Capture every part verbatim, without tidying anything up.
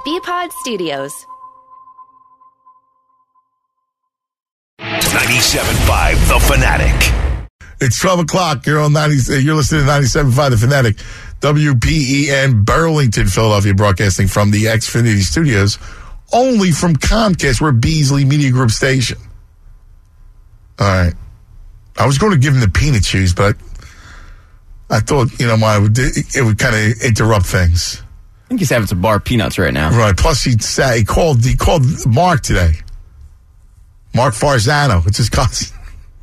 B-Pod Studios. ninety-seven point five The Fanatic. It's twelve o'clock. You're on ninety. You're listening to ninety-seven point five The Fanatic. W P E N Burlington, Philadelphia, broadcasting from the Xfinity Studios, only from Comcast. We're Beasley Media Group station. All right. I was going to give him the peanut cheese, but I, I thought, you know, my, it would kind of interrupt things. I think he's having some bar peanuts right now. Right. Plus, he, sat, he called he called Mark today. Mark Farzano. It's his cousin.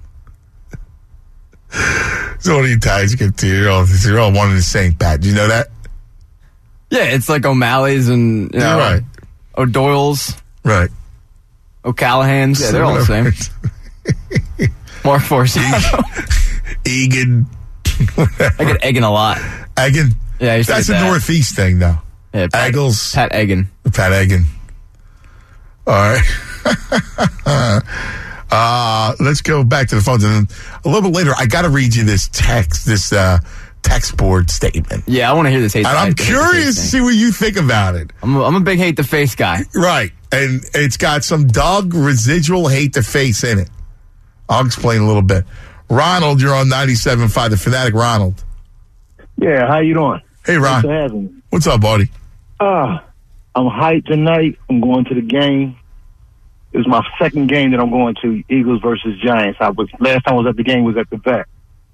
So what do you guys get to? You're all, you're all one and the same, Pat. Do you know that? Yeah, it's like O'Malley's and, you know, right. O'Doyle's. Right. O'Callahan's. Yeah, they're all the same. Mark Farzano. Egan. I get Egan a lot. Egan? Yeah, I used to That's a get that. Northeast thing, though. Yeah, Pat, Eggles. Pat Egan. Pat Egan. All right. uh, let's go back to the phones. And a little bit later, I got to read you this text, this uh, text board statement. Yeah, I want to hear this hate. And I'm hate curious to see what you think about it. I'm a, I'm a big hate the face guy. Right. And it's got some Doug residual hate the face in it. I'll explain a little bit. Ronald, you're on ninety-seven point five The Fanatic. Ronald. Yeah, how you doing? Hey, Ron. Thanks for having me. What's up, buddy? Uh, I'm hyped tonight. I'm going to the game. It was my second game that I'm going to, Eagles versus Giants. I was last time I was at the game was at the Vet.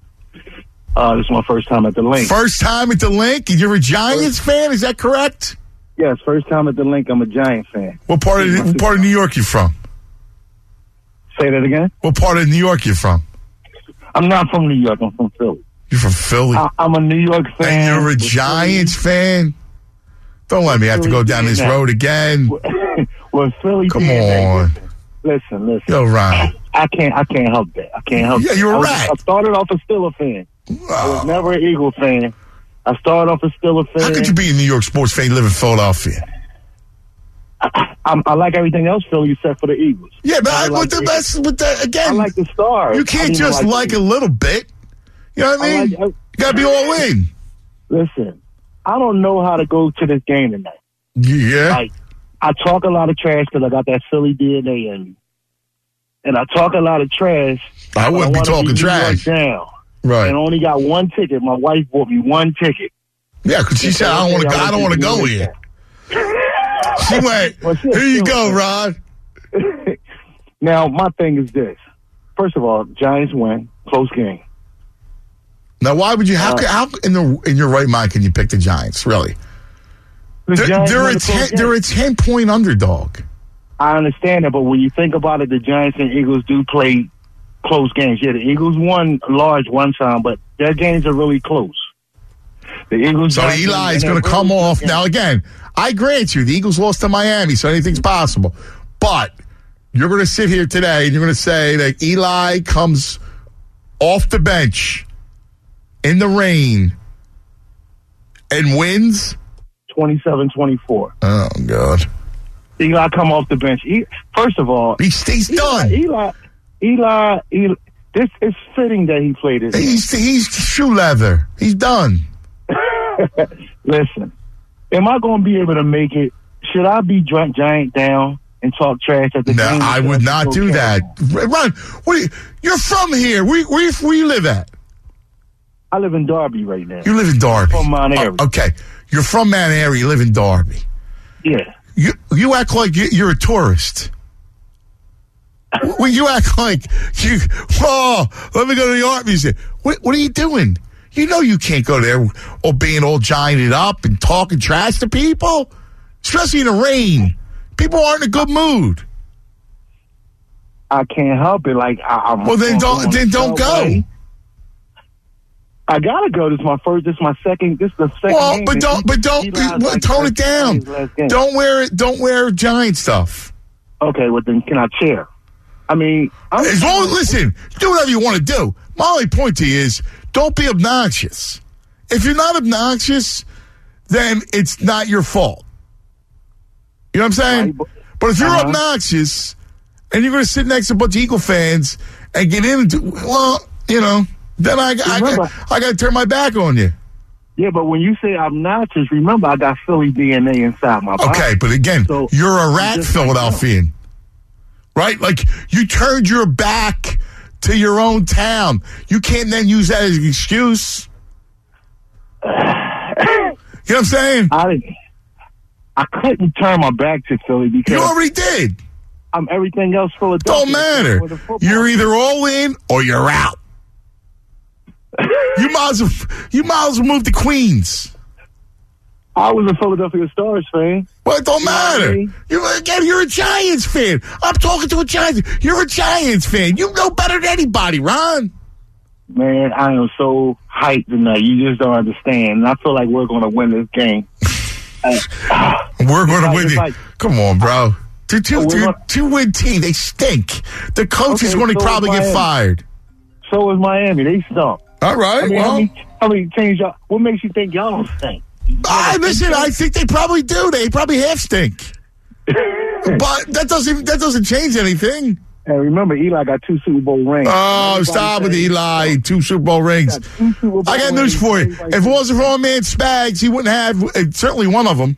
Uh, this is my first time at the Link. First time at the Link? And you're a Giants fan? Is that correct? Yes, first time at the Link. I'm a Giants fan. What part of what part of New York you from? Say that again? What part of New York you from? I'm not from New York. I'm from Philly. You're from Philly? I, I'm a New York fan. And you're a Giants fan? Don't let me have to go down this road again. Well, Philly. Come on. Listen, listen. Yo, Ron. I, I can't. I can't help that. I can't help. Yeah, that. you're I was, right. I started off a Steelers fan. Oh. I was never an Eagle fan. I started off a Steelers fan. How could you be a New York sports fan and live in Philadelphia? I, I, I like everything else Philly except for the Eagles. Yeah, but I, I like with the the- best, with the again. I like the Stars. You I can't didn't just like like the- a little bit. You know what I I mean? like- I- you gotta be all in. Listen, I don't know how to go to this game tonight. Yeah. Like, I talk a lot of trash because I got that Philly D N A in me. And I talk a lot of trash. I wouldn't be wanna talking New York trash. Down. Right. And I only got one ticket. My wife bought me one ticket. Yeah, because she said, I don't want to go. I don't want to go here. She went, Well, she- here you she go, was- Rod. Now, my thing is this. First of all, Giants win. Close game. Now, why would you, how, Uh, could- how in the in your right mind can you pick the Giants, really? The They're, Giants they're, won a the close ten, game. they're a ten-point underdog. I understand that, but when you think about it, the Giants and Eagles do play close games. Yeah, the Eagles won large one time, but their games are really close. The Eagles. So Giants, Eli is and going to they're come really off. good Now, games. again, I grant you, the Eagles lost to Miami, so anything's possible. But you're going to sit here today and you're going to say that Eli comes off the bench in the rain and wins? twenty-seven twenty-four. Oh, God. Eli come off the bench. He, first of all, He's, he's done. Eli, Eli, Eli, this is fitting that he played this. He's, he's shoe leather. He's done. Listen, am I going to be able to make it? Should I be drunk giant down and talk trash at the No, game? I would not do that. Ron, what are you, you're from here. Where, where, where you live at? I live in Darby right now. You live in Darby. From Mount Airy. Oh, okay. You're from Mount Airy. You live in Darby. Yeah. You you act like you- you're a tourist. Well, you act like you. Oh, let me go to the art museum. What, what are you doing? You know you can't go there all being all gianted up and talking trash to people, especially in the rain. People aren't in a good mood. I can't help it. Like I, I'm. Well, then I'm don't on then don't go. Subway. I gotta go. This is my first. This is my second. This is the second. Well, game but that don't he- but don't he lies well, like tone that it down. his last game. Don't wear it. Don't wear giant stuff. Okay, well then, can I cheer? I mean, I'm, As long as, listen, do whatever you want to do. My only point to you is don't be obnoxious. If you're not obnoxious, then it's not your fault. You know what I'm saying? Right, but- But if you're Uh-huh. obnoxious and you're going to sit next to a bunch of Eagle fans and get into, well, you know, then I, I, Remember- I, I got to turn my back on you. Yeah, but when you say obnoxious, remember I got Philly D N A inside my body. Okay, but again, So, you're a rat just like Philadelphian, right? Like, you turned your back to your own town. You can't then use that as an excuse. You know what I'm saying? I I couldn't turn my back to Philly because You already did. I'm everything else Philadelphia. Don't matter. For the football. You're either all in or you're out. You might as well, you might as well move to Queens. I was a Philadelphia Stars fan. Well, it don't You know what I matter. mean? You again, you're a Giants fan. I'm talking to a Giants. You're a Giants fan. You know better than anybody, Ron. Man, I am so hyped tonight. You just don't understand. And I feel like we're going to win this game. Uh, We're going to like- win it's it. like- Come on, bro. Two, two, We're two, gonna- two win team. They stink. The coach is Okay, going to so probably get Miami. fired. So is Miami. They stunk. All right. I mean, well, how many, how many teams y'all? What makes you think y'all don't stink? I listen. I think they probably do. They probably half stink. But that doesn't that doesn't change anything. And remember, Eli got two Super Bowl rings. Oh, Everybody stop with says- Eli. Two Super Bowl rings. Got two Super Bowl I got news rings. for you. Everybody If it says- wasn't for our man Spags, he wouldn't have uh, certainly one of them.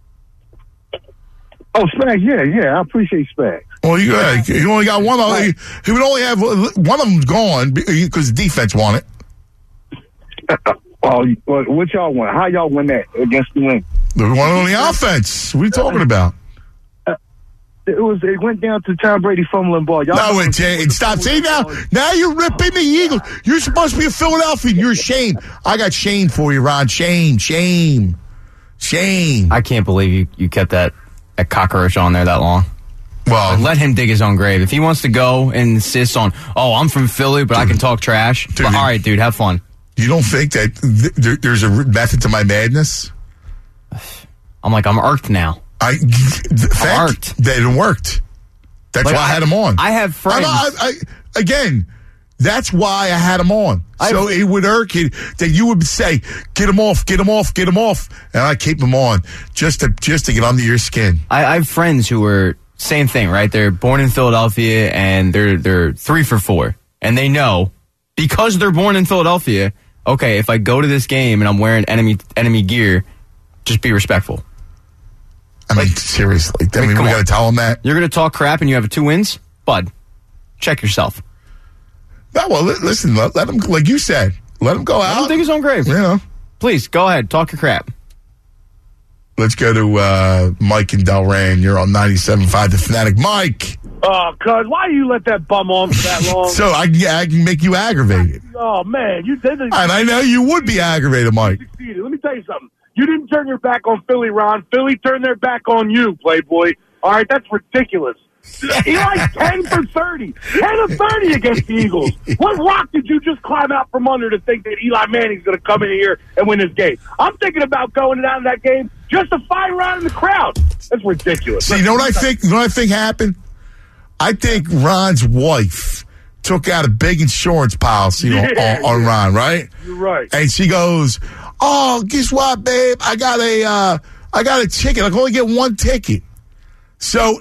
Oh, Spags, yeah, yeah, I appreciate Spags. Well, you, uh, you only got one of them. He would only have one of them's gone because the defense won it. Oh, what what y'all won? How y'all win that against New England? The one on the offense. What are you talking about? It was. It went down to Tom Brady fumbling ball. Y'all No, know- it, it stop. See now, now you're ripping the Eagles. You're supposed to be a Philadelphian. You're shamed. I got shame for you, Ron. Shame, shame, shame. I can't believe you, you kept that, that cockroach on there that long. Well, Let him dig his own grave. If he wants to go and insist on, oh, I'm from Philly, but I can talk trash. Dude, But, you- all right, dude, have fun. you don't think that th- there, there's a method to my madness? I'm like, I'm irked now. I the fact irked. that it worked. That's Like, why I had him on. I have friends. I, I, I, again, that's why I had him on. I- so it would irk it that you would say, "Get him off, get him off, get him off," and I keep him on just to just to get under your skin. I, I have friends who were same thing, right? They're born in Philadelphia and they're they're three for four, and they know because they're born in Philadelphia. Okay, if I go to this game and I'm wearing enemy enemy gear, just be respectful. I mean, seriously. I mean, come we on. got to tell him that. You're gonna talk crap and you have two wins, bud. Check yourself. No, well, li- listen. Let, let him, like you said, let him go Let him out. dig his own grave. You know. Please go ahead, talk your crap. Let's go to uh, Mike and Delran. You're on ninety-seven point five The Fanatic. Mike. Oh, cuz, why you let that bum on for that long? So I, can- I can make you aggravated. Oh, man, you didn't And I know you would be aggravated, Mike. succeed. Let me tell you something. You didn't turn your back on Philly, Ron. Philly turned their back on you, Playboy. All right, that's ridiculous. Eli's ten for thirty. ten of thirty against the Eagles. What rock did you just climb out from under to think that Eli Manning's going to come in here and win this game? I'm thinking about going down to that game just to fight around in the crowd. That's ridiculous. See, you know what I think? You know what I think happened? I think Ron's wife took out a big insurance policy on, Yeah, on, on yeah. Ron, right? You're right. And she goes, "Oh, guess what, babe? I got a, uh, I got a ticket. I can only get one ticket." So,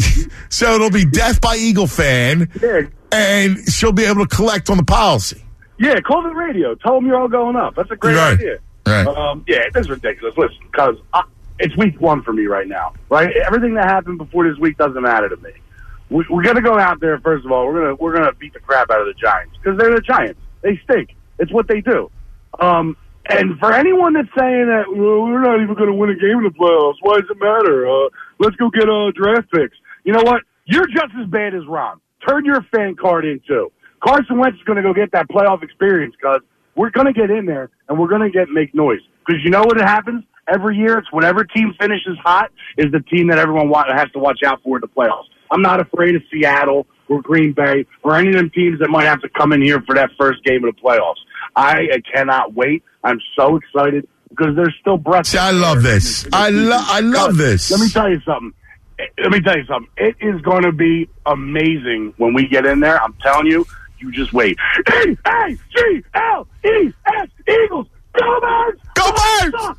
so it'll be death by Eagle fan, Yeah. and she'll be able to collect on the policy. Yeah, call the radio. Tell them you're all going up. That's a great Right. idea. Right. Um, yeah, this is ridiculous. Listen, because it's week one for me right now. Right, everything that happened before this week doesn't matter to me. We, we're gonna go out there. First of all, we're gonna we're gonna beat the crap out of the Giants because they're the Giants. They stink. It's what they do. Um, and for anyone that's saying that well, we're not even going to win a game in the playoffs, why does it matter? Uh, let's go get uh, draft picks. You know what? You're just as bad as Ron. Turn your fan card in too. Carson Wentz is going to go get that playoff experience because we're going to get in there and we're going to get make noise. Because you know what happens every year? It's whatever team finishes hot is the team that everyone wa- has to watch out for in the playoffs. I'm not afraid of Seattle or Green Bay or any of them teams that might have to come in here for that first game of the playoffs. I, I cannot wait. I'm so excited because there's still breath. See, I love this. I love, I love this. Let me tell you something. Let me tell you something. It is going to be amazing when we get in there. I'm telling you. You just wait. E A G L E S Eagles. Go Birds! Go Birds!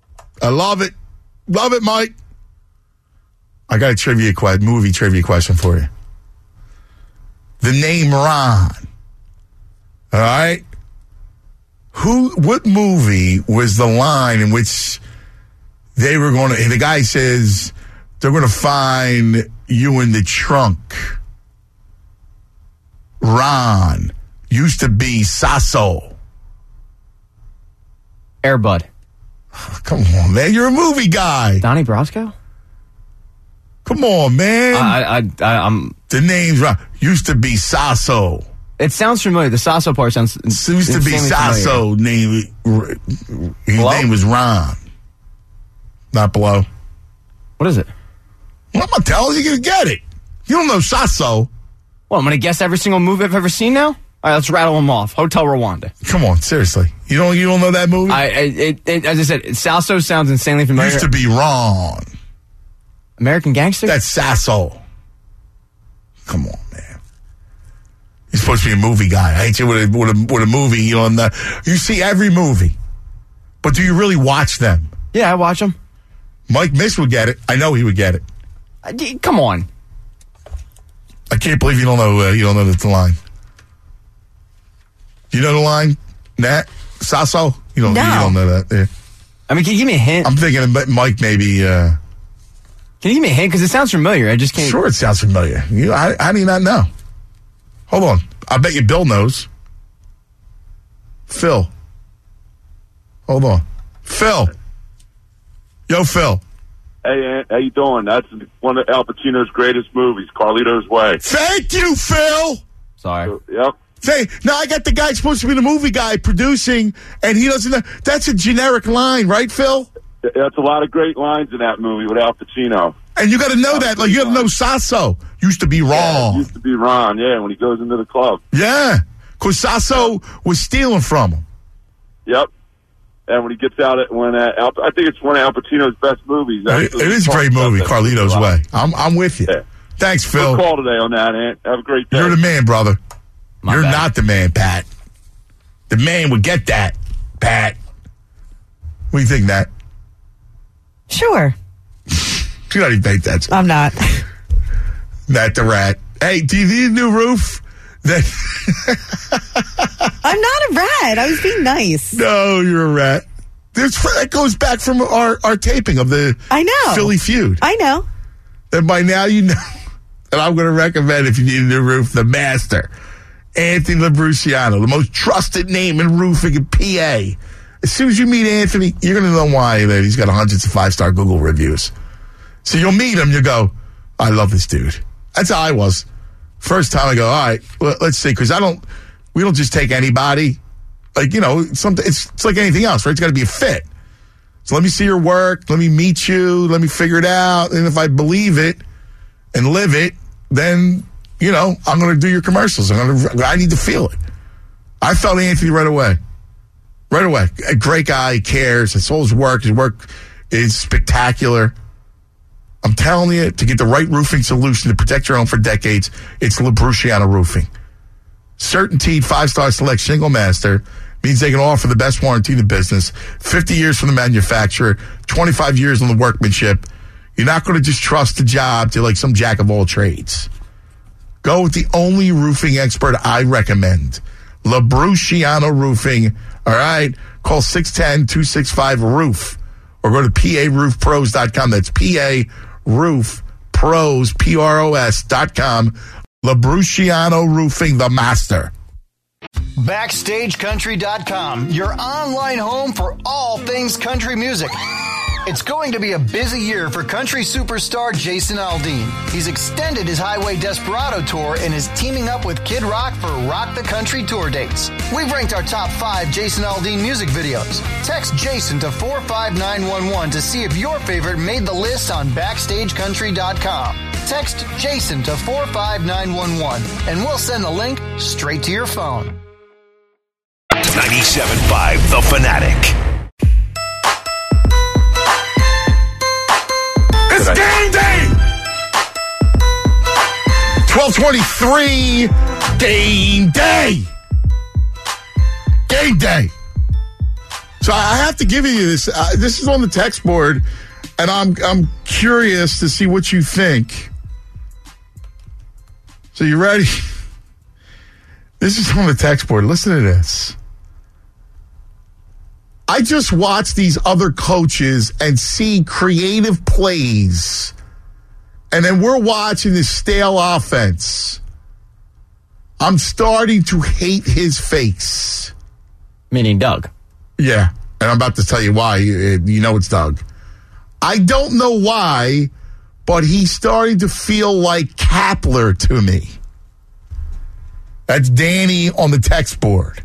I love it. Love it, Mike. I got a trivia question, movie trivia question for you. The name Ron. All right? Who? What movie was the line in which they were going to? The guy says they're going to find you in the trunk. Ron used to be Sasso. Air Bud. Come on, man. You're a movie guy. Donnie Brasco? Come on, man. I, I, I, I'm. The name's Ron. Used to be Sasso. It sounds familiar. The Sasso part sounds. It used to be Sasso. Name, his Blow? name was Ron. Not Blow. What is it? Well, I'm going to tell you, you're going to get it. You don't know Sasso. Well, I'm going to guess every single movie I've ever seen now? All right, let's rattle them off. Hotel Rwanda. Come on, seriously. You don't you don't know that movie? I, I it, it, as I said, Sasso sounds insanely familiar. Used to be Ron. American Gangster? That's Sasso. Come on, man. You're supposed to be a movie guy. I hate you with a, with a, with a movie. You know, on the, you see every movie. But do you really watch them? Yeah, I watch them. Mike Miss would get it. I know he would get it. Uh, d- come on. I can't believe you don't know uh, you don't know the line. You know the line? Nat? Sasso? You don't, No. you don't know that. Yeah. I mean, can you give me a hint? I'm thinking of Mike maybe. Uh, Can you give me a hint? Because it sounds familiar. I just can't. sure, it sounds familiar. You, how, how do you not know? Hold on. I bet you Bill knows. Phil. Hold on. Phil. Yo, Phil. Hey, Ant, how you doing? That's one of Al Pacino's greatest movies, Carlito's Way. Thank you, Phil. Sorry. Yep. Say, now I got the guy supposed to be the movie guy producing, and he doesn't know. That's a generic line, right, Phil? That's a lot of great lines in that movie with Al Pacino. And you got to know that. Like, you got to know Sasso. Used to be Yeah, wrong. it used to be Ron, yeah, when he goes into the club. Yeah. Because Sasso was stealing from him. Yep. And when he gets out, at, when uh, Al, I think it's one of Al Pacino's best movies. It, Actually, it is a He great talks about movie, that Carlito's a lot. Way. I'm, I'm with you. Yeah. Thanks, Phil. Good call today on that, Ant. Have a great day. You're the man, brother. My You're bad. not the man, Pat. The man would get that, Pat. What do you think, Nat? Sure. You don't even think that's I'm not. Nat the rat. Hey, do you need a new roof? That I'm not a rat. I was being nice. No, you're a rat. There's, that goes back from our, our taping of the I know. Philly feud. I know. And by now you know. And I'm going to recommend, if you need a new roof, the master, Anthony Labruciano, the most trusted name in roofing in P A. As soon as you meet Anthony, you're going to know why that he's got hundreds of five-star Google reviews. So you'll meet him, you go, I love this dude. That's how I was. First time I go, all right, well, let's see, because I don't, we don't just take anybody. Like, you know, something. It's, it's like anything else, right? It's got to be a fit. So let me see your work. Let me meet you. Let me figure it out. And if I believe it and live it, then, you know, I'm going to do your commercials. I'm going to, I need to feel it. I felt Anthony right away. Right away. A great guy. He cares. It's all his work. His work is spectacular. I'm telling you, to get the right roofing solution to protect your home for decades, it's Labruciano Roofing. Certainty, five-star select shingle master means they can offer the best warranty in the business. fifty years from the manufacturer, twenty-five years on the workmanship. You're not going to just trust the job to like some jack of all trades. Go with the only roofing expert I recommend, Labruciano Roofing. All right? Call six one zero, two six five, roof or go to P A roof pros dot com. That's P A roof pros, P R O S dot com. Labruciano Roofing, the master. Backstage Country dot com, your online home for all things country music. It's going to be a busy year for country superstar Jason Aldean. He's extended his Highway Desperado tour and is teaming up with Kid Rock for Rock the Country tour dates. We've ranked our top five Jason Aldean music videos. Text Jason to four five nine one one to see if your favorite made the list on Backstage Country dot com. Text Jason to four five nine one one and we'll send the link straight to your phone. ninety-seven point five The Fanatic. It's game day! twelve twenty-three, game day! Game day! So I have to give you this. Uh, this is on the text board, and I'm I'm curious to see what you think. So you ready? This is on the text board. Listen to this. I just watch these other coaches and see creative plays. And then we're watching this stale offense. I'm starting to hate his face. Meaning Doug. Yeah, and I'm about to tell you why. You, you know it's Doug. I don't know why, but he's starting to feel like Kapler to me. That's Danny on the text board.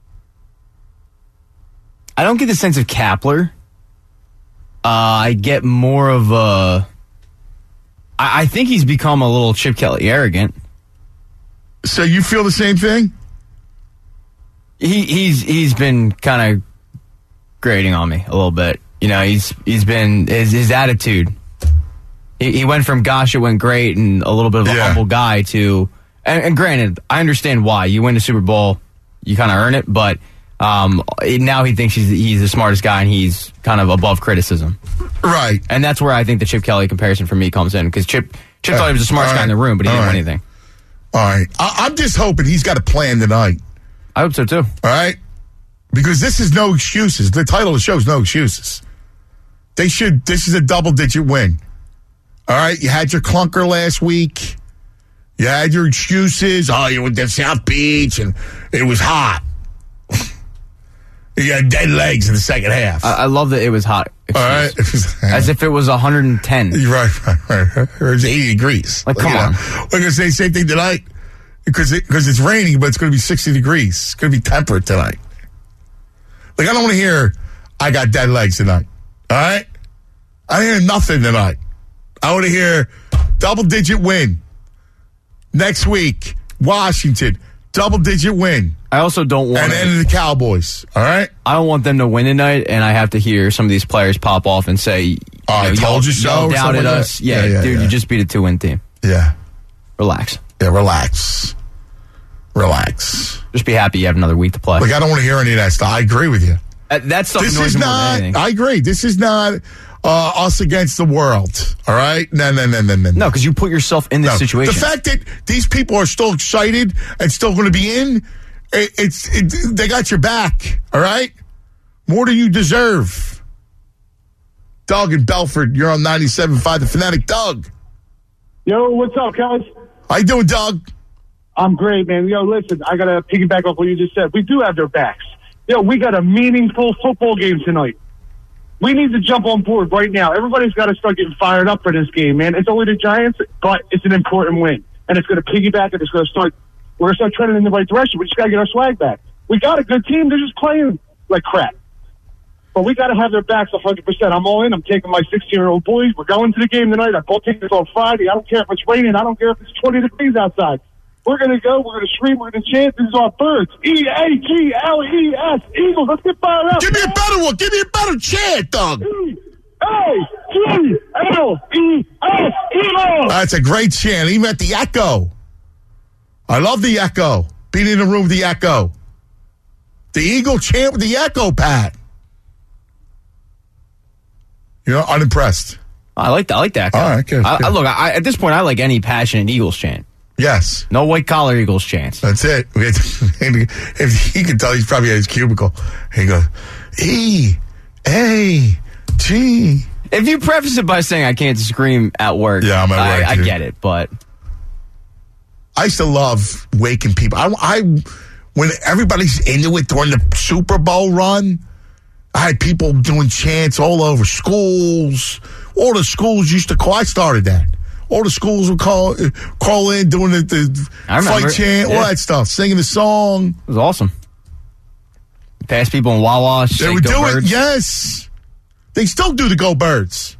I don't get the sense of Kapler. Uh, I get more of a... I, I think he's become a little Chip Kelly arrogant. So you feel the same thing? He he's he's been kind of grating on me a little bit. You know, he's he's been his his attitude. He, he went from gosh, it went great, and a little bit of a Yeah. humble guy to. And, and granted, I understand why. You win the Super Bowl, you kind of earn it. But um, now he thinks he's he's the smartest guy, and he's kind of above criticism. Right. And that's where I think the Chip Kelly comparison for me comes in, because Chip Chip thought he was the smartest All guy in the right. room, but he All didn't right. win anything. All right. I, I'm just hoping he's got a plan tonight. I hope so too. All right? Because this is no excuses. The title of the show is no excuses. They should, this is a double digit win. All right? You had your clunker last week. You had your excuses. Oh, you went to South Beach and it was hot. You had dead legs in the second half. I, I love that it was hot. All right? As if it was one hundred ten. You're right, right, right. Or it's eighty degrees. Like, come You know, on. We're going to say the same thing tonight because it, because it's raining, but it's going to be sixty degrees. It's going to be temperate tonight. Like, I don't want to hear, I got dead legs tonight. All right? I hear nothing tonight. I want to hear double-digit win. Next week, Washington, double-digit win. I also don't want And to, then the Cowboys. All right? I don't want them to win tonight, and I have to hear some of these players pop off and say, you Oh, I know, told y'all- you so, y'all or doubted something like us. that? Yeah, Yeah, yeah, dude, yeah. you just beat a two-win team. Yeah. Relax. Yeah, relax. Relax. Just be happy you have another week to play. Like, I don't want to hear any of that stuff. I agree with you. Uh, that stuff This annoys is me more than not, anything. I agree. This is not uh, us against the world. All right? No, no, no, no, no. No, because you put yourself in this No. situation. The fact that these people are still excited and still going to be in, it, it's it, they got your back. All right? More than you deserve. Doug in Belford, you're on ninety-seven point five, The Fanatic. Doug. Yo, what's up, guys? How you doing, Doug? I'm great, man. Yo, listen, I got to piggyback off what you just said. We do have their backs. Yo, we got a meaningful football game tonight. We need to jump on board right now. Everybody's got to start getting fired up for this game, man. It's only the Giants, but it's an important win. And it's going to piggyback and it's going to start, we're going to start trending in the right direction. We just got to get our swag back. We got a good team. They're just playing like crap. But we got to have their backs one hundred percent. I'm all in. I'm taking my sixteen-year-old boys. We're going to the game tonight. I bought tickets on Friday. I don't care if it's raining. I don't care if it's twenty degrees outside. We're going to go. We're going to scream. We're going to chant. This is our birds. E A G L E S. Eagles. Let's get fired up. Give me a better one. Give me a better chant, Doug. E A G L E S. Eagles. That's a great chant, even at the Echo. I love the Echo. Being in the room with the Echo. The Eagle chant with the Echo, Pat. You're unimpressed. I like that. I like that. All right, good, I, good. I, look, I, at this point, I like any passionate Eagles chant. Yes. No white collar Eagles chants. That's it. We had to- if he can tell, he's probably at his cubicle. He goes, E, A, G. If you preface it by saying I can't scream at work, Yeah, I'm at I, work, I dude. get it, but I used to love waking people. I, I, when everybody's into it during the Super Bowl run, I had people doing chants all over schools. All the schools used to call. I started that. All the schools would call uh, call in, doing the, the I remember fight it, chant, all yeah. that stuff, singing the song. it was awesome. Pass people in Wawa, They say would go do birds. it. Yes, they still do the Go Birds.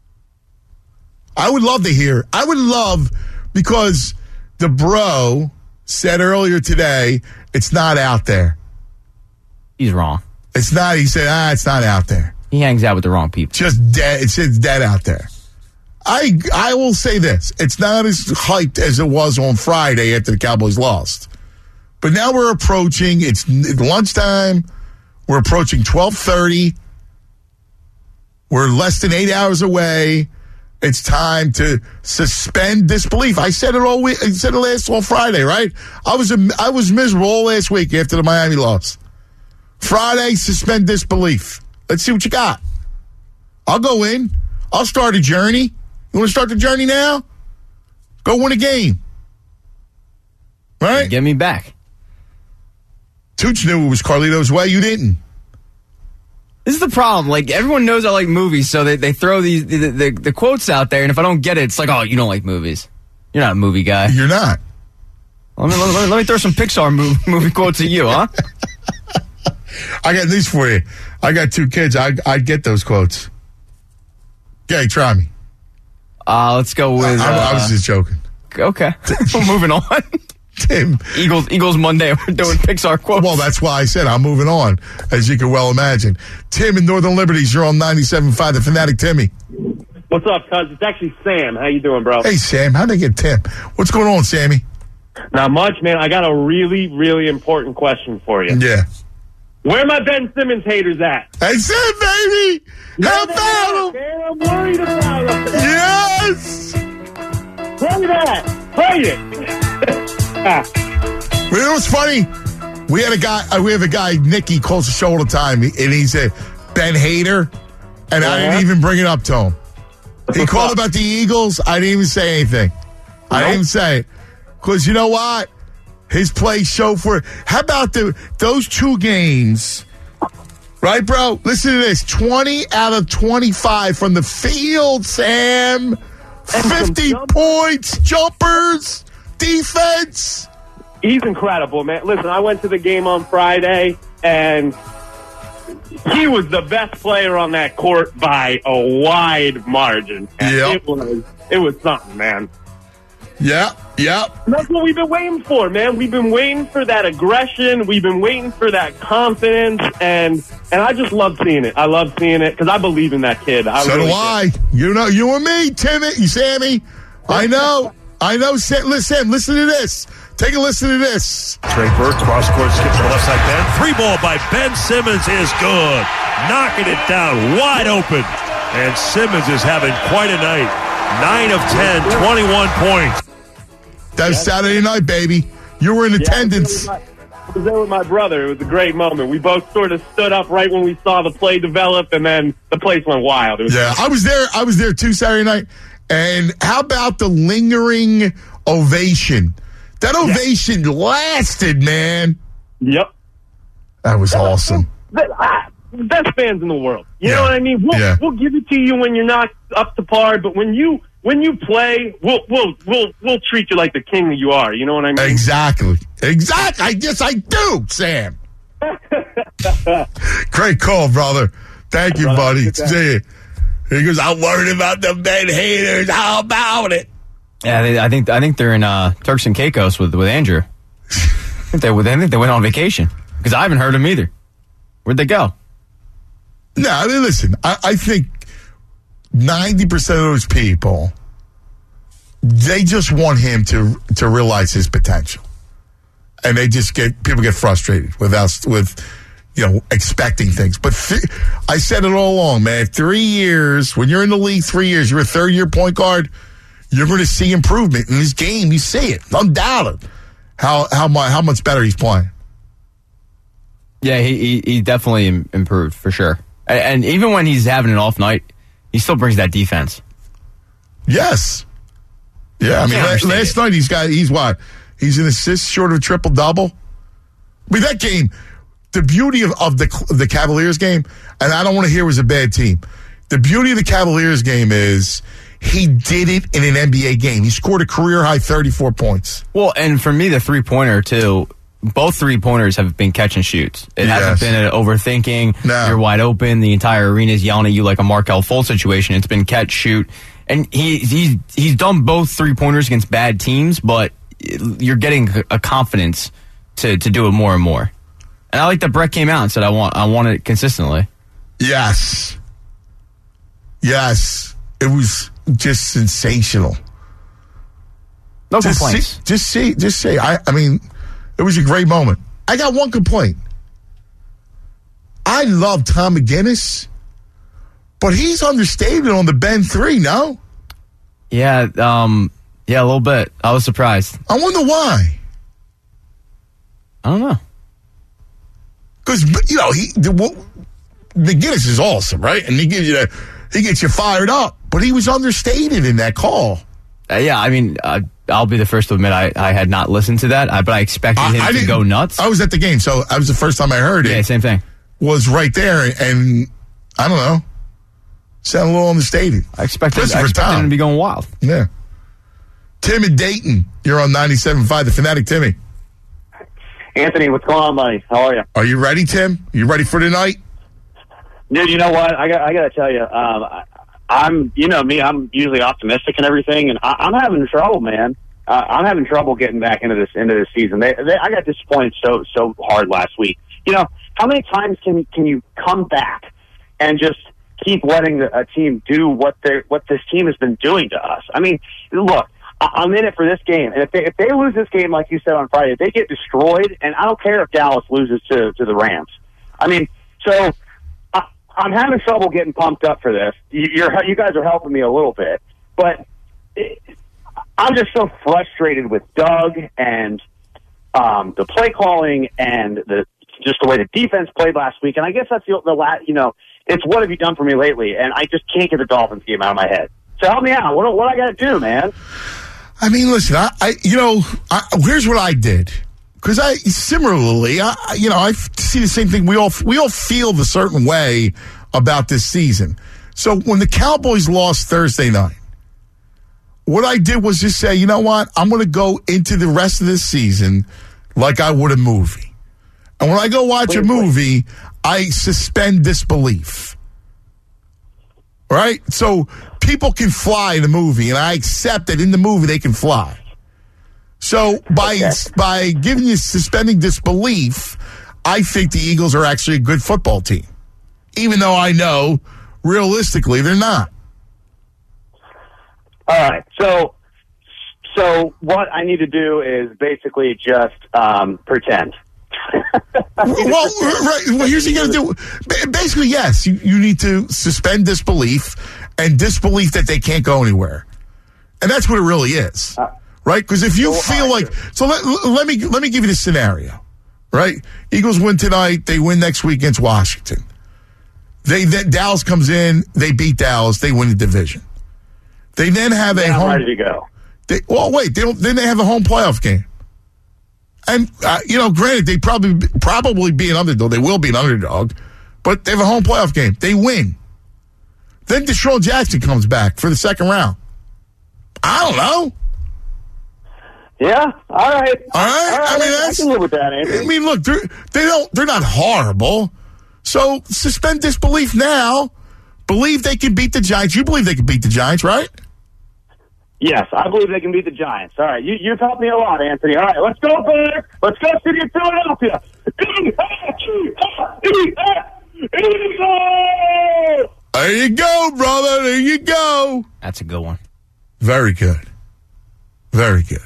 I would love to hear. I would love because the bro said earlier today it's not out there. He's wrong. It's not. He said, ah, it's not out there. He hangs out with the wrong people. Just dead. It's just dead out there. I I will say this: it's not as hyped as it was on Friday after the Cowboys lost. But now we're approaching. It's lunchtime. We're approaching twelve thirty. We're less than eight hours away. It's time to suspend disbelief. I said it all week. I said it last all Friday, right? I was I was miserable all last week after the Miami loss. Friday, suspend disbelief. Let's see what you got. I'll go in. I'll start a journey. You want to start the journey now? Go win a game. Right? Get me back. Tooch knew it was Carlito's way. You didn't. This is the problem. Like, everyone knows I like movies, so they, they throw these the, the, the quotes out there, and if I don't get it, it's like, oh, you don't like movies. You're not a movie guy. You're not. Let me, let me, let me throw some Pixar movie, movie quotes at you, huh? I got these for you. I got two kids. I I get those quotes. Okay, try me. Uh, let's go with... I, I, I was uh, just joking. Okay. We're moving on. Tim. Eagles Eagles Monday. We're doing Pixar quotes. Well, that's why I said I'm moving on, as you can well imagine. Tim in Northern Liberties, you're on ninety-seven point five, The Fanatic. Timmy. What's up, cuz? It's actually Sam. How you doing, bro? Hey, Sam. How'd they get Tim? What's going on, Sammy? Not much, man. I got a really, really important question for you. Yeah. Where are my Ben Simmons haters at? Hey, Sam, baby! How about him? Man, I'm worried about them. Yes! Play that. Play it. You know what's funny? We had a guy. Uh, we have a guy. Nick. He calls the show all the time, and he's a Ben hater, and I didn't even bring it up to him. He called about the Eagles. I didn't even say anything. I didn't even say it because you know what? His play show for. How about the those two games? Right, bro? Listen to this. twenty out of twenty-five from the field, Sam. fifty points, jumpers, defense. He's incredible, man. Listen, I went to the game on Friday, and he was the best player on that court by a wide margin. And Yep. it was it was something, man. Yeah, yep. And that's what we've been waiting for, man. We've been waiting for that aggression. We've been waiting for that confidence, and and I just love seeing it. I love seeing it because I believe in that kid. I So really do I. You know, you and me, Timmy, you Sammy. I know. I know. Sam, listen, listen to this. Take a listen to this. Trey Burke, cross court, skip to the left side. Ben. Three ball by Ben Simmons is good. Knocking it down, wide open. And Simmons is having quite a night. Nine of ten, twenty-one points. That was Saturday night, baby. You were in attendance. I was there with my brother. It was a great moment. We both sort of stood up right when we saw the play develop, and then the place went wild. It was Yeah, I was there. I was there too Saturday night. And how about the lingering ovation? That ovation lasted, man. Yep. That was awesome. The, ah, best fans in the world. You Yeah. know what I mean? We'll, Yeah. we'll give it to you when you're not up to par, but when you when you play, we'll we'll we'll we'll treat you like the king that you are. You know what I mean? Exactly. Exactly. I guess I do, Sam. Great call, brother. Thank you, buddy. See you. He goes, I'm worried about the Ben haters. How about it? Yeah, they, I think I think they're in uh, Turks and Caicos with with Andrew. I think they, I think they went on vacation because I haven't heard them either. Where'd they go? No, I mean, listen, I, I think ninety percent of those people, they just want him to to realize his potential. And they just get, people get frustrated without, with, you know, expecting things. But th- I said it all along, man. Three years, when you're in the league three years, you're a third year point guard, you're going to see improvement in this game. You see it, undoubted. How how much how much better he's playing. Yeah, he he, he definitely im- improved for sure. And, and even when he's having an off night, he still brings that defense. Yes. Yeah, I mean, last, last night he's got, he's what? He's an assist short of a triple double. I mean, that game, the beauty of, of the the Cavaliers game, and I don't want to hear it was a bad team. The beauty of the Cavaliers game is he did it in an N B A game. He scored a career high thirty-four points. Well, and for me, the three pointer too. Both three pointers have been catch and shoots. It Yes. hasn't been an overthinking. No. You're wide open. The entire arena is yelling at you like a Markelle Fultz situation. It's been catch shoot, and he he's he's done both three pointers against bad teams, but you're getting a confidence to to do it more and more. And I like that Brett came out and said, "I want I want it consistently." Yes. Yes. It was just sensational. No just complaints. See, just see, just say. I, I mean, it was a great moment. I got one complaint. I love Tom McGinnis, but he's understated on the Ben three. No, Yeah, um, yeah, a little bit. I was surprised. I wonder why. I don't know. because you know he the, well, McGinnis is awesome, right? And he gives you that, he gets you fired up, but he was understated in that call. Uh, yeah, I mean, uh, I'll be the first to admit I, I had not listened to that, uh, but I expected I, him I to go nuts. I was at the game, so that was the first time I heard it. Yeah, same thing. Was right there, and I don't know, sound a little understated. I expected, I Christopher expected Tom. him to be going wild. Yeah. Tim in Dayton, you're on ninety-seven point five, The Fanatic. Timmy. Anthony, what's going on, buddy? How are you? Are you ready, Tim? You ready for tonight? Dude, you know what? I got I got to tell you, um, I, I'm, you know me, I'm usually optimistic and everything, and I, I'm having trouble, man. Uh, I'm having trouble getting back into this into this season. They, they, I got disappointed so so hard last week. You know, how many times can can you come back and just keep letting the, a team do what they what this team has been doing to us? I mean, look, I, I'm in it for this game, and if they if they lose this game, like you said on Friday, if they get destroyed, and I don't care if Dallas loses to to the Rams. I mean, so. I'm having trouble getting pumped up for this. You're, you guys are helping me a little bit, but it, I'm just so frustrated with Doug and um, the play calling and the just the way the defense played last week. And I guess that's the, the last, you know, it's what have you done for me lately? And I just can't get the Dolphins game out of my head. So help me out. What what I got to do, man? I mean, listen, I, I you know, I, here's what I did. Because I similarly, I, you know, I see the same thing. We all we all feel the certain way about this season. So when the Cowboys lost Thursday night, what I did was just say, you know what, I'm going to go into the rest of this season like I would a movie. And when I go watch wait, a movie, wait. I suspend disbelief. Right? So people can fly in a movie, and I accept that in the movie they can fly. So by okay. by giving you suspending disbelief, I think the Eagles are actually a good football team, even though I know realistically they're not. All right, so so what I need to do is basically just um, pretend. well, right, well, here's what you got to do. Basically, yes, you, you need to suspend disbelief and disbelief that they can't go anywhere, and that's what it really is. Uh, Right, because if you so feel like so, let, let me let me give you the scenario. Right, Eagles win tonight. They win next week against Washington. They then Dallas comes in. They beat Dallas. They win the division. They then have a I'm home. ready to go. They, well, wait. They don't, then they have a home playoff game. And uh, you know, granted, they probably probably be an underdog. They will be an underdog, but they have a home playoff game. They win. Then Deshaun Jackson comes back for the second round. I don't know. Yeah, all right. All right. All right. I mean, that's, I can live with that, Anthony. I mean, look, they're, they don't, they're not horrible. So suspend disbelief now. Believe they can beat the Giants. You believe they can beat the Giants, right? Yes, I believe they can beat the Giants. All right, you, you've helped me a lot, Anthony. All right, let's go, Bear. Let's go, City of Philadelphia. There you go, brother. There you go. That's a good one. Very good. Very good.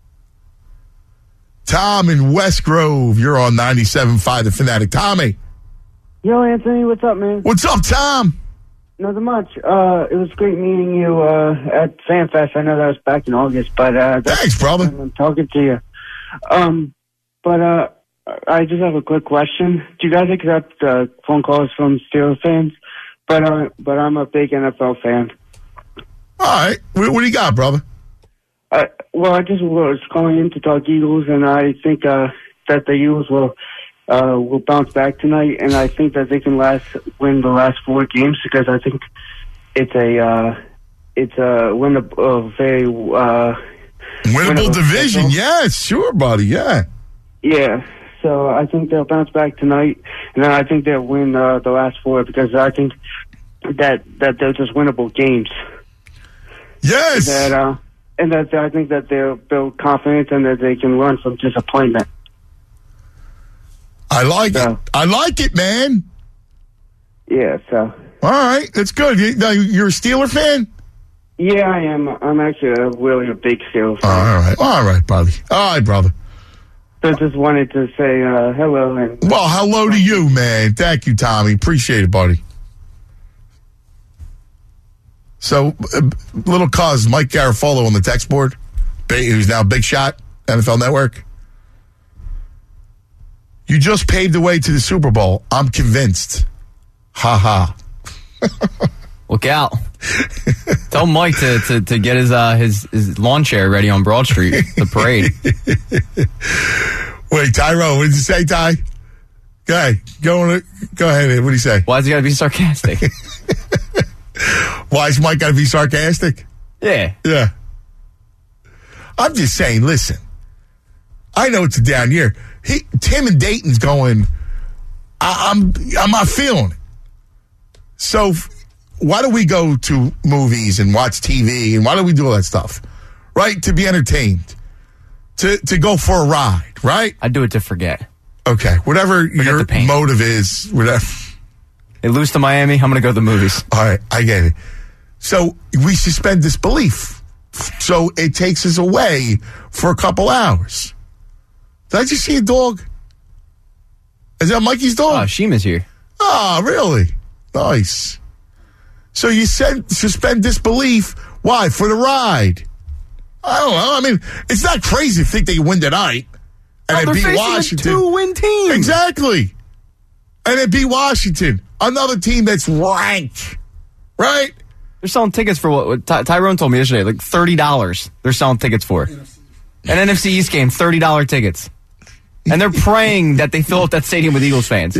Tom in West Grove, you're on ninety-seven point five, The Fanatic. Tommy. Yo, Anthony, what's up, man? What's up, Tom? Nothing much. Uh, it was great meeting you uh, at FanFest. I know that was back in August, but uh, thanks, brother. I'm talking to you. Um, but uh, I just have a quick question. Do you guys accept uh, phone calls from Steelers fans? But uh, but I'm a big N F L fan. All right, what, what do you got, brother? Uh, well, I just was calling in to talk Eagles, and I think uh, that the Eagles will uh, will bounce back tonight, and I think that they can last win the last four games because I think it's a uh, it's a win a, a very uh, winnable, winnable division. Schedule. Yeah, sure, buddy. Yeah, yeah. So I think they'll bounce back tonight, and then I think they'll win uh, the last four because I think that that they're just winnable games. Yes. That. Uh, And that I think that they'll build confidence and that they can learn from disappointment. I like so, it. I like it, man. Yeah, so. All right, that's good. You, now, you're a Steeler fan? Yeah, I am. I'm actually a, really a big Steeler fan. All right. All right, buddy. All right, brother. So I just wanted to say uh, hello. And well, hello to you, man. Thank you, Tommy. Appreciate it, buddy. So, uh, little cuz, Mike Garafolo on the text board, who's now Big Shot, N F L Network. You just paved the way to the Super Bowl. I'm convinced. Ha ha. Look out. Tell Mike to, to, to get his, uh, his his lawn chair ready on Broad Street, the parade. Wait, Tyrone, what did you say, Ty? Go ahead. Go, on, go ahead. What did he say? Why's he got to be sarcastic? Why's Mike got to be sarcastic? Yeah. Yeah. I'm just saying, listen. I know it's a down year. He, Tim and Dayton's going, I, I'm, I'm not feeling it. So why do we go to movies and watch T V and why do we do all that stuff? Right? To be entertained. To to go for a ride, right? I do it to forget. Okay. Whatever forget your motive is, whatever. They lose to Miami, I'm going to go to the movies. All right. I get it. So we suspend disbelief. So it takes us away for a couple hours. Did I just see a dog? Is that Mikey's dog? Oh, Shima's here. Oh, really? Nice. So you said suspend disbelief. Why? For the ride. I don't know. I mean, it's not crazy to think they win tonight. And oh, it beat Washington. A two-win team. Exactly. And it beat Washington. Another team that's ranked. Right? They're selling tickets for what, what Ty- Tyrone told me yesterday, like thirty dollars they're selling tickets for. An N F C East game, thirty dollars tickets. And they're praying that they fill up that stadium with Eagles fans.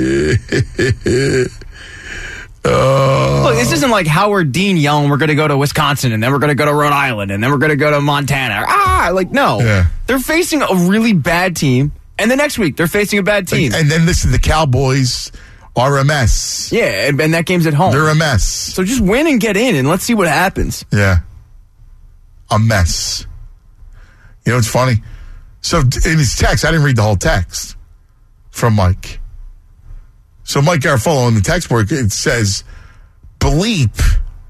Uh, Look, this isn't like Howard Dean yelling, we're going to go to Wisconsin, and then we're going to go to Rhode Island, and then we're going to go to Montana. Ah, like, no. Yeah. They're facing a really bad team, and the next week they're facing a bad team. And, and then listen, the Cowboys are a mess. Yeah, and, and that game's at home. They're a mess. So just win and get in, and let's see what happens. Yeah. A mess. You know, it's funny. So in his text, I didn't read the whole text from Mike. So Mike Garofalo on the text board, it says, bleep,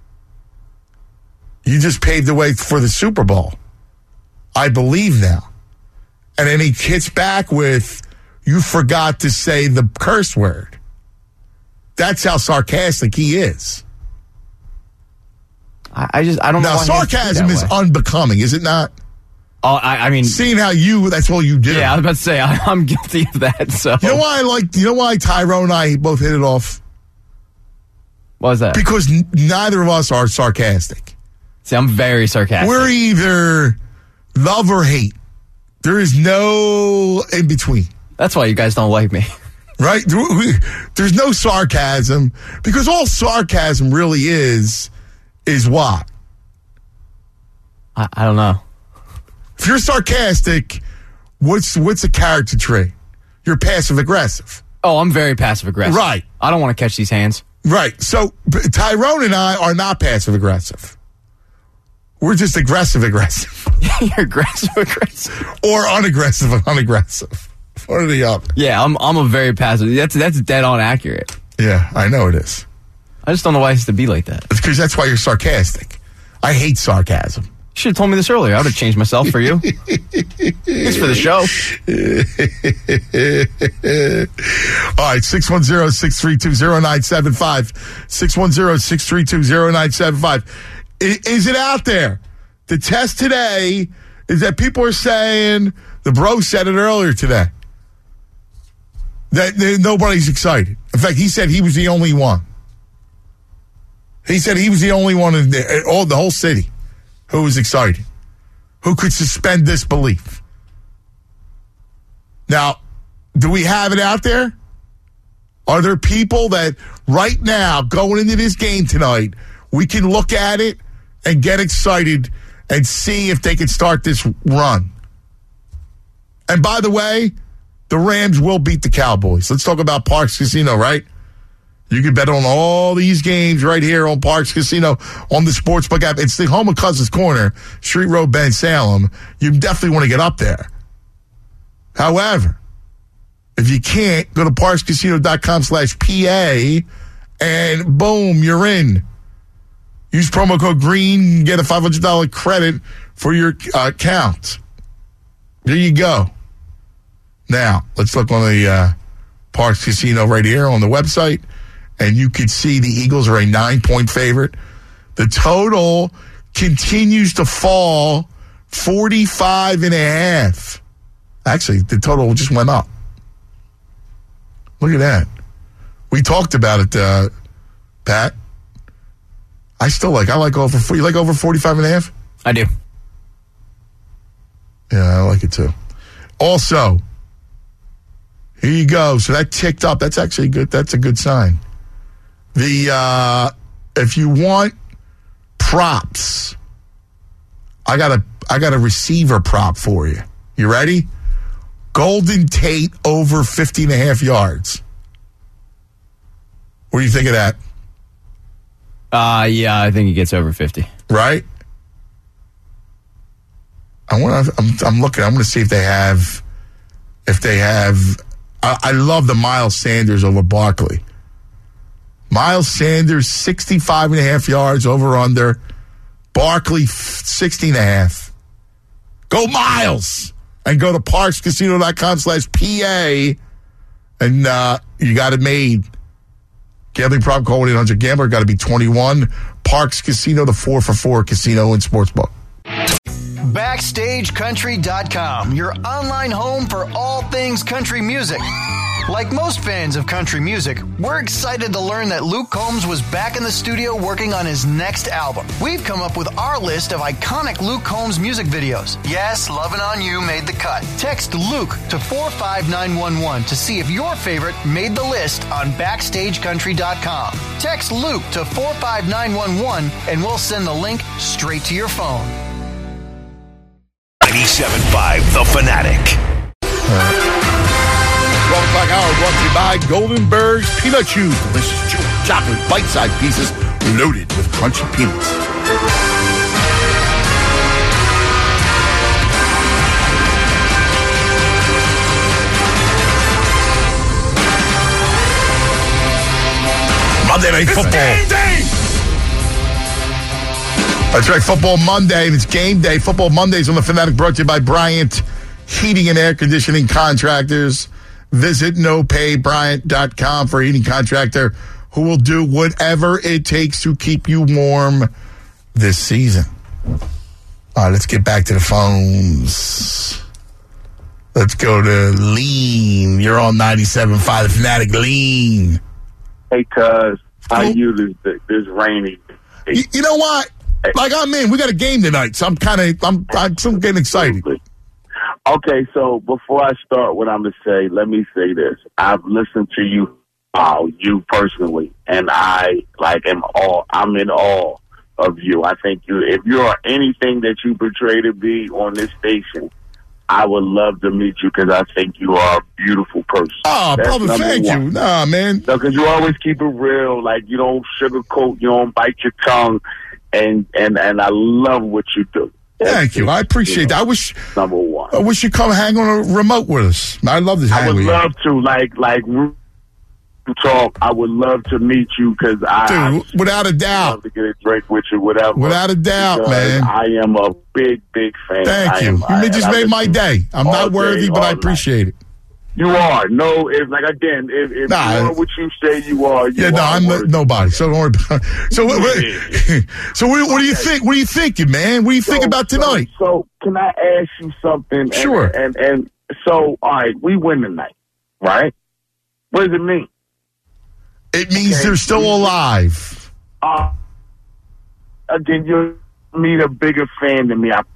you just paved the way for the Super Bowl. I believe now. And then he hits back with, you forgot to say the curse word. That's how sarcastic he is. I, I just, I don't now, know. Now, sarcasm is way. unbecoming, is it not? Oh, I, I mean, seeing how you, that's all you do. Yeah, I was about to say, I, I'm guilty of that, so. You know why I like, you know why Tyrone and I both hit it off? What was that? Because n- neither of us are sarcastic. See, I'm very sarcastic. We're either love or hate. There is no in between. That's why you guys don't like me. Right? There's no sarcasm, because all sarcasm really is, is what? I, I don't know. If you're sarcastic, what's what's a character trait? You're passive aggressive. Oh, I'm very passive aggressive. Right. I don't want to catch these hands. Right. So Tyrone and I are not passive aggressive. We're just aggressive aggressive. You're aggressive aggressive. Or unaggressive and unaggressive. One or the other. Yeah, I'm I'm a very passive. That's that's dead on accurate. Yeah, I know it is. I just don't know why it has to be like that. It's because that's why you're sarcastic. I hate sarcasm. You should have told me this earlier. I would have changed myself for you. Thanks for the show. All right, six one zero, six three two, zero nine seven five. six one zero, six three two, zero nine seven five. Is it out there? The test today is that people are saying, the bro said it earlier today, that, that nobody's excited. In fact, he said he was the only one. He said he was the only one in the, all, the whole city who was excited, who could suspend disbelief. Now, do we have it out there? Are there people that right now, going into this game tonight, we can look at it and get excited and see if they can start this run? And by the way, the Rams will beat the Cowboys. Let's talk about Parx Casino, right? You can bet on all these games right here on Parx Casino on the Sportsbook app. It's the home of Cousins Corner, Street Road, Ben Salem. You definitely want to get up there. However, if you can't, go to parxcasino.com slash PA and boom, you're in. Use promo code GREEN, get a five hundred dollars credit for your uh, account. There you go. Now, let's look on the uh, Parx Casino right here on the website. And you can see the Eagles are a nine-point favorite. The total continues to fall forty-five and a half. Actually, the total just went up. Look at that. We talked about it, uh, Pat. I still like, I like over, you like over forty-five and a half? I do. Yeah, I like it too. Also, here you go. So that ticked up. That's actually good. That's a good sign. The, uh, if you want props, I got a, I got a receiver prop for you. You ready? Golden Tate over fifty and a half yards. What do you think of that? Uh, yeah, I think he gets over fifty. Right? I want to. I'm, I'm looking. I'm going to see if they have. If they have. I, I love the Miles Sanders over Barkley. Miles Sanders sixty-five and a half yards over under. Barkley sixty and a half. Go Miles and go to parkscasino.com slash PA and uh, you got it made. Gambling problem, call one eight hundred gambler. Got to be twenty-one. Parks Casino, the four for four casino and sportsbook. Backstage Country dot com, your online home for all things country music. Like most fans of country music, we're excited to learn that Luke Combs was back in the studio working on his next album. We've come up with our list of iconic Luke Combs music videos. Yes, Lovin' On You made the cut. Text Luke to four five nine one one to see if your favorite made the list on Backstage Country dot com. Text Luke to four five nine one one and we'll send the link straight to your phone. ninety-seven point five The Fanatic. twelve o'clock hour brought to you by Goldenberg's Peanut Chews. Delicious chew chocolate bite-sized pieces loaded with crunchy peanuts. Monday Night Football. That's right, Football Monday. It's game day. Football Mondays on the Fanatic, brought to you by Bryant Heating and Air Conditioning Contractors. Visit no pay bryant dot com for a heating contractor who will do whatever it takes to keep you warm this season. All right, let's get back to the phones. Let's go to Lean. You're on ninety-seven point five The Fanatic. Lean. Hey, cuz, how you this, this rainy? You, you know what? Like, I'm in. We got a game tonight, so I'm kind of, I'm, I'm, I'm getting excited. Okay, so before I start what I'm going to say, let me say this. I've listened to you, uh, you personally, and I, like, am all, I'm in awe of you. I think you, if you are anything that you portray to be on this station, I would love to meet you because I think you are a beautiful person. Oh, That's brother, thank one. you. Nah, man. No, because you always keep it real. Like, you don't sugarcoat, you don't bite your tongue, and, and, and I love what you do. Thank you. I appreciate you know, that. I wish number one. I wish you'd come hang on a remote with us. I'd love to hang I would with you. love to, like, like talk. I would love to meet you because I, Dude, without a doubt, love to get a drink with you, whatever. Without a doubt, man. I am a big, big fan. Thank I you. Am, you I, just made my day. I'm not worthy, day, but I appreciate night. it. You are. No, if like again, if, if nah, you are what you say you are, you yeah, no, are I'm worthy. nobody. So don't worry about it. So, what, so what, what do you think? What are you thinking, man? What do you so, think about tonight? So, so, can I ask you something? Sure. And, and and so, all right, we win tonight, right? What does it mean? It means okay. they're still alive. Uh, again, you're me a bigger fan than me. I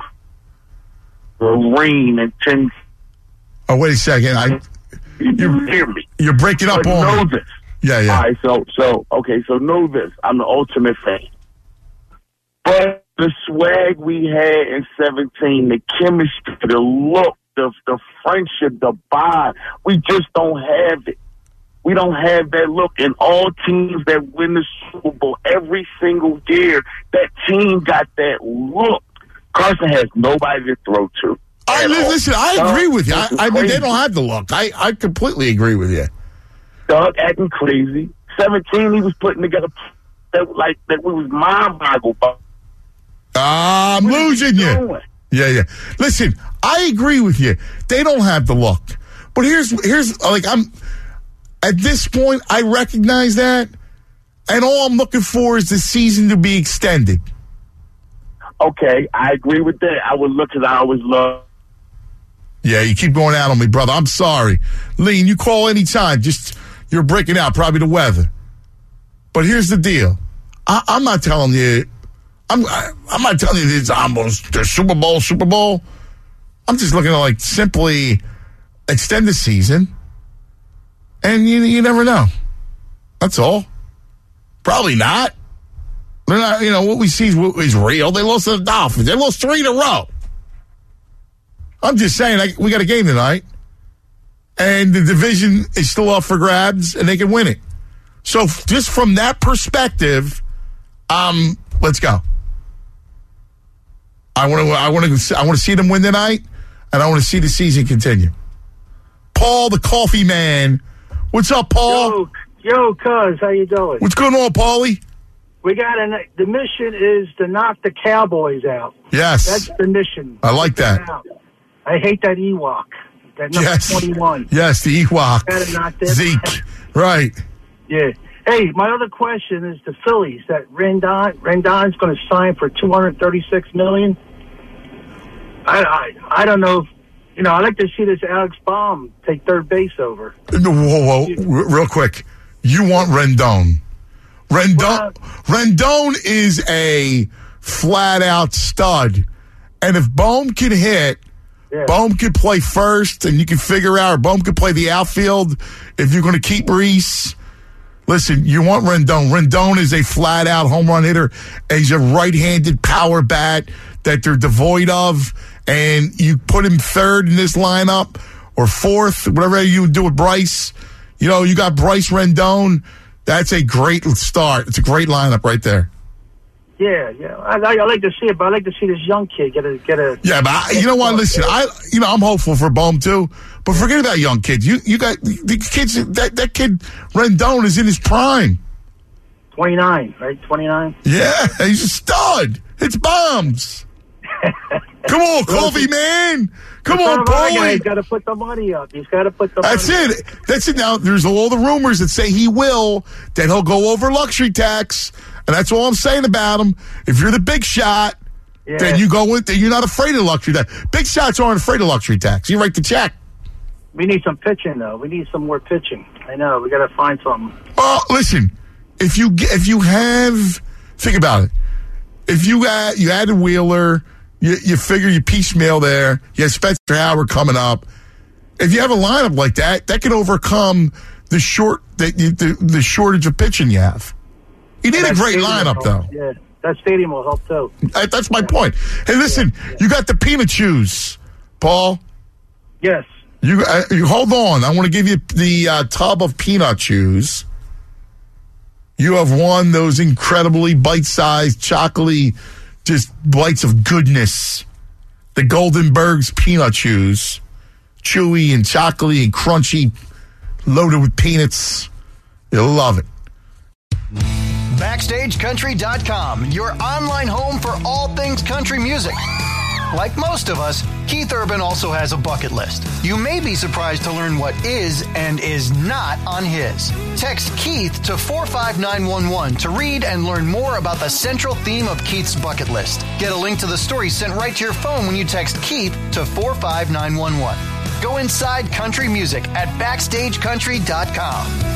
rain and ten. Oh, wait a second. I. You hear me? You're breaking up but on know me. this. Yeah, yeah. All right, so, so, okay, so know this. I'm the ultimate fan. But the swag we had in seventeen, the chemistry, the look, the, the friendship, the bond, we just don't have it. We don't have that look. And all teams that win the Super Bowl every single year, that team got that look. Carson has nobody to throw to. I listen. I Doug, agree with you. I, I mean, crazy. they don't have the look. I, I completely agree with you. Doug acting crazy. Seventeen, he was putting together that like that. We was mind boggled. Uh, I'm what losing you. Doing? Yeah, yeah. Listen, I agree with you. They don't have the look. But here's here's like I'm at this point. I recognize that, and all I'm looking for is the season to be extended. Okay, I agree with that. I would look because I always love. Yeah, you keep going out on me, brother. I'm sorry. Lean, you call anytime. Just You're breaking out, probably the weather. But here's the deal. I, I'm not telling you, I'm I, I'm not telling you it's almost the Super Bowl, Super Bowl. I'm just looking to like simply extend the season. And you you never know. That's all. Probably not. They're not, you know, what we see is, is real. They lost to the Dolphins. They lost three in a row. I'm just saying, like, we got a game tonight. And the division is still up for grabs, and they can win it. So just from that perspective, um, let's go. I want to, I want to, I want to see them win tonight, and I want to see the season continue. Paul, the coffee man, what's up, Paul? Yo, yo, cuz, how you doing? What's going on, Paulie? We got an, the mission is to knock the Cowboys out. Yes, that's the mission. I like that. I hate that Ewok. That number yes. twenty-one. Yes, the Ewok. Gotta knock that Zeke. Right. Yeah. Hey, my other question is the Phillies. That Rendon, Rendon's going to sign for two hundred thirty-six million dollars. I, I, I don't know if, you know, I'd like to see this Alex Baum take third base over. Whoa, whoa, R- real quick. You want Rendon. Rendon, well, Rendon is a flat-out stud. And if Baum can hit, yeah. Baum could play first, and you can figure out, or Baum could play the outfield if you're going to keep Reese. Listen, you want Rendon. Rendon is a flat-out home run hitter. He's a right-handed power bat that they're devoid of, and you put him third in this lineup or fourth, whatever you do with Bryce. You know, you got Bryce Rendon. That's a great start. It's a great lineup right there. Yeah, yeah. I, I like to see it, but I like to see this young kid get a get a. Yeah, but I, you know what? Listen, I you know I'm hopeful for Baum too, but forget about young kids. You you got the kids. That that kid Rendon is in his prime. Twenty-nine, right? Twenty-nine. Yeah, he's a stud. It's bombs. Come on, coffee man. Come on, Paulie. He's got to put the money up. He's got to put the money That's it. Up. That's it. Now, there's all the rumors that say he will, that he'll go over luxury tax, and that's all I'm saying about him. If you're the big shot, yeah. then you go with, you're not afraid of luxury tax. Big shots aren't afraid of luxury tax. You write the check. We need some pitching, though. We need some more pitching. I know. We got to find something. Oh, listen. If you if you have, think about it. If you add, you added Wheeler, you, you figure you piecemeal there, you have Spencer Howard coming up. If you have a lineup like that, that can overcome the short the, the, the shortage of pitching you have. You need a great lineup, though. Yeah, that stadium will help, too. That, that's my point. Hey, listen, yeah, yeah. you got the peanut shoes, Paul. Yes. You, uh, you hold on. I want to give you the uh, tub of peanut chews. You have won those incredibly bite-sized, chocolatey, just bites of goodness. The Goldenberg's peanut chews. Chewy and chocolatey and crunchy, loaded with peanuts. You'll love it. Backstage Country dot com, your online home for all things country music. Like most of us, Keith Urban also has a bucket list. You may be surprised to learn what is and is not on his. Text Keith to four five nine one one to read and learn more about the central theme of Keith's bucket list. Get a link to the story sent right to your phone when you text Keith to four five nine one one. Go inside country music at Backstage Country dot com.